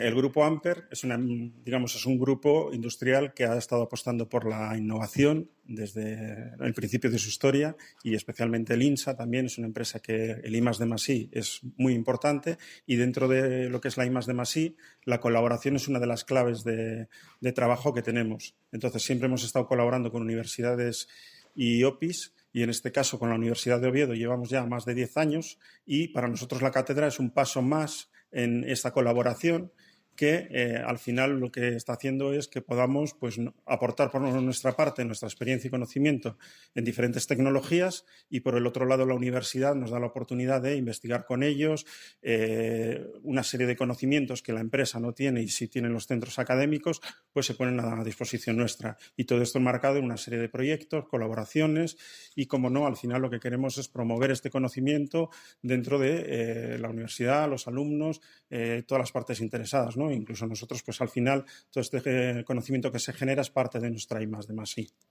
El grupo Amper es es un grupo industrial que ha estado apostando por la innovación desde el principio de su historia, y especialmente el INSA también es una empresa que el I+D+I es muy importante, y dentro de lo que es la I+D+I, la colaboración es una de las claves de trabajo que tenemos. Entonces, siempre hemos estado colaborando con universidades y OPIs, y en este caso con la Universidad de Oviedo llevamos ya más de 10 años, y para nosotros la cátedra es un paso más en esta colaboración que al final lo que está haciendo es que podamos aportar por nuestra parte nuestra experiencia y conocimiento en diferentes tecnologías, y por el otro lado la universidad nos da la oportunidad de investigar con ellos una serie de conocimientos que la empresa no tiene, y si tienen los centros académicos pues se ponen a disposición nuestra, y todo esto enmarcado en una serie de proyectos, colaboraciones, y como no, al final lo que queremos es promover este conocimiento dentro de la universidad, los alumnos, todas las partes interesadas, ¿no? Incluso nosotros, pues al final, todo este conocimiento que se genera es parte de nuestra I+D+I.